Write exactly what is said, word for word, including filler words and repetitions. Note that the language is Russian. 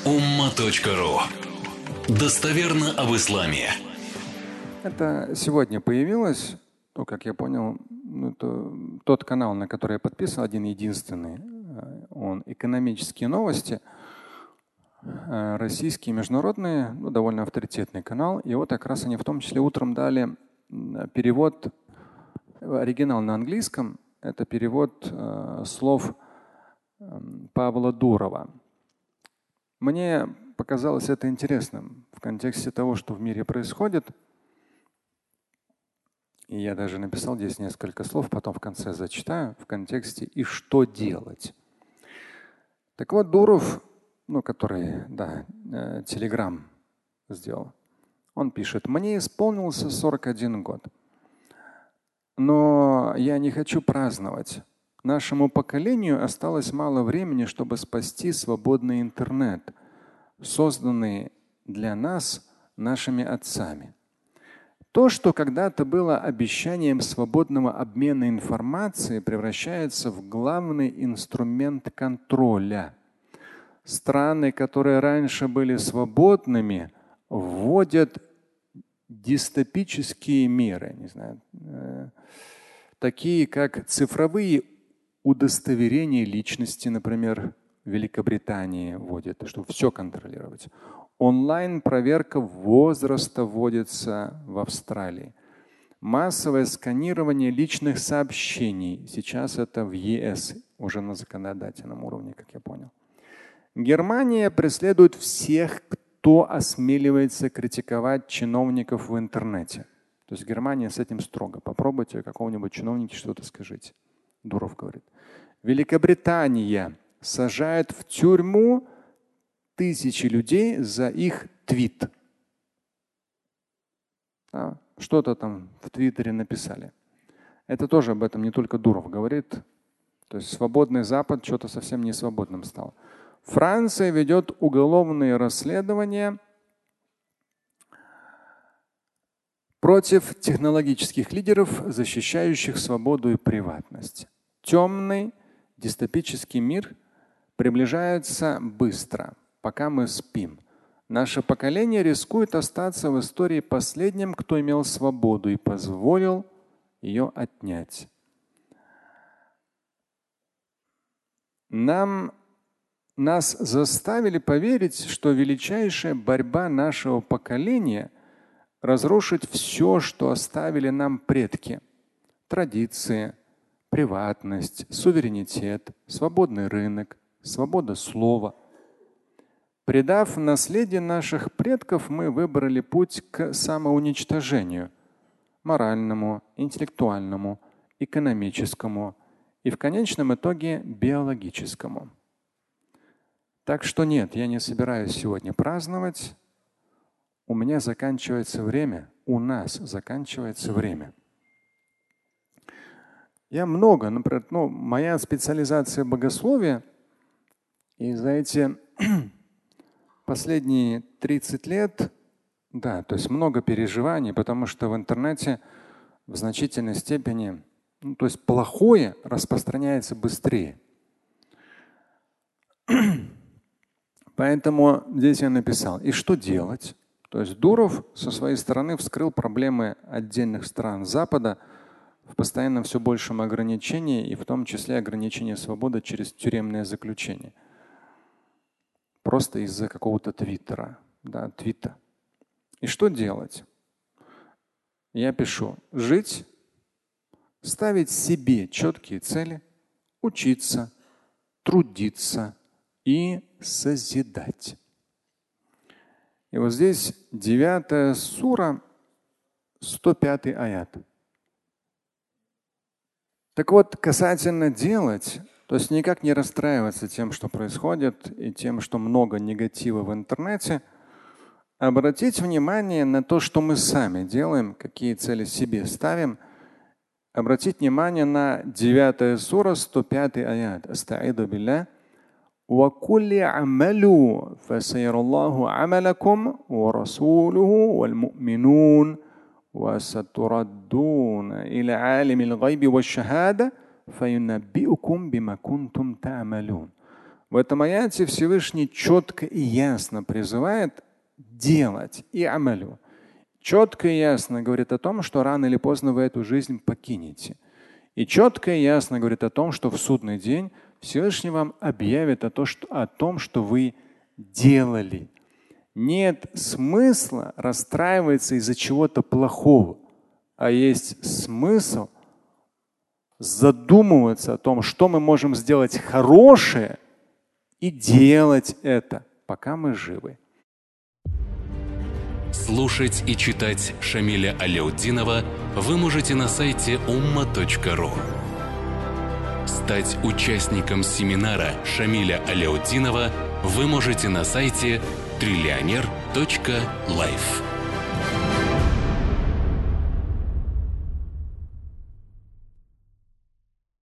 umma.ru. Достоверно об исламе. Это сегодня появилось, ну, как я понял, ну, то, тот канал, на который я подписан, один единственный, он «Экономические новости», российские, международные, ну, довольно авторитетный канал. И вот как раз они в том числе утром дали перевод, оригинал на английском, это перевод э, слов э, Павла Дурова. Мне показалось это интересным в контексте того, что в мире происходит. И я даже написал здесь несколько слов, потом в конце зачитаю в контексте «и что делать». Так вот, Дуров, ну, который, да, э, Телеграм сделал, он пишет: «Мне исполнился сорок один год. Но я не хочу праздновать. Нашему поколению осталось мало времени, чтобы спасти свободный интернет, созданный для нас нашими отцами. То, что когда-то было обещанием свободного обмена информацией, превращается в главный инструмент контроля. Страны, которые раньше были свободными, вводят дистопические меры, не знаю, э, такие как цифровые удостоверения личности, например, в Великобритании вводят, чтобы все контролировать. Онлайн-проверка возраста вводится в Австралии. Массовое сканирование личных сообщений. Сейчас это в ЕС, уже на законодательном уровне, как я понял. Германия преследует всех, кто осмеливается критиковать чиновников в интернете. То есть Германия с этим строго. Попробуйте какого-нибудь чиновника что-то скажите. Дуров говорит. Великобритания сажает в тюрьму тысячи людей за их твит. А, что-то там в Твиттере написали. Это тоже об этом не только Дуров говорит. То есть свободный Запад что-то совсем не свободным стал. Франция ведет уголовные расследования против технологических лидеров, защищающих свободу и приватность. Темный дистопический мир приближается быстро, пока мы спим. Наше поколение рискует остаться в истории последним, кто имел свободу и позволил ее отнять. Нам Нас заставили поверить, что величайшая борьба нашего поколения – разрушить все, что оставили нам предки. Традиции, приватность, суверенитет, свободный рынок, свобода слова. Предав наследие наших предков, мы выбрали путь к самоуничтожению – моральному, интеллектуальному, экономическому и в конечном итоге биологическому. Так что нет, я не собираюсь сегодня праздновать. У меня заканчивается время, у нас заканчивается время. Я много, например, ну, моя специализация богословие, и за эти последние тридцать лет, да, то есть много переживаний, потому что в интернете в значительной степени, ну, то есть плохое распространяется быстрее. Поэтому здесь я написал, и что делать? То есть Дуров со своей стороны вскрыл проблемы отдельных стран Запада в постоянном все большем ограничении, и в том числе ограничение свободы через тюремное заключение. Просто из-за какого-то твиттера, да, твита. И что делать? Я пишу: жить, ставить себе четкие цели, учиться, трудиться и созидать. И вот здесь девятая сура, сто пятый аят. Так вот, касательно делать, то есть никак не расстраиваться тем, что происходит, и тем, что много негатива в интернете, обратить внимание на то, что мы сами делаем, какие цели себе ставим, обратить внимание на девятая сура, сто пятый аят. Астаиду билля. وَقُلْ اعْمَلُوا فَسَيَرَ اللَّهُ عَمَلَكُمْ وَرَسُولُهُ وَالْمُؤْمِنُونَ وَسَتُرَدُّونَ إِلَى عَالِمِ الْغَيْبِ وَالشَّهَادَةِ فَيُنَبِّئُكُم بِمَا كُنتُمْ تَعْمَلُونَ. В этом аяте Всевышний четко и ясно призывает делать и амалю. Четко и ясно говорит о том, что рано или поздно вы эту жизнь покинете. И четко и ясно говорит о том, что в судный день Всевышний вам объявит о, то, что, о том, что вы делали. Нет смысла расстраиваться из-за чего-то плохого, а есть смысл задумываться о том, что мы можем сделать хорошее, и делать это, пока мы живы. Слушать и читать Шамиля Аляутдинова вы можете на сайте умма точка ру. Стать участником семинара Шамиля Аляутдинова вы можете на сайте триллионер точка лайф.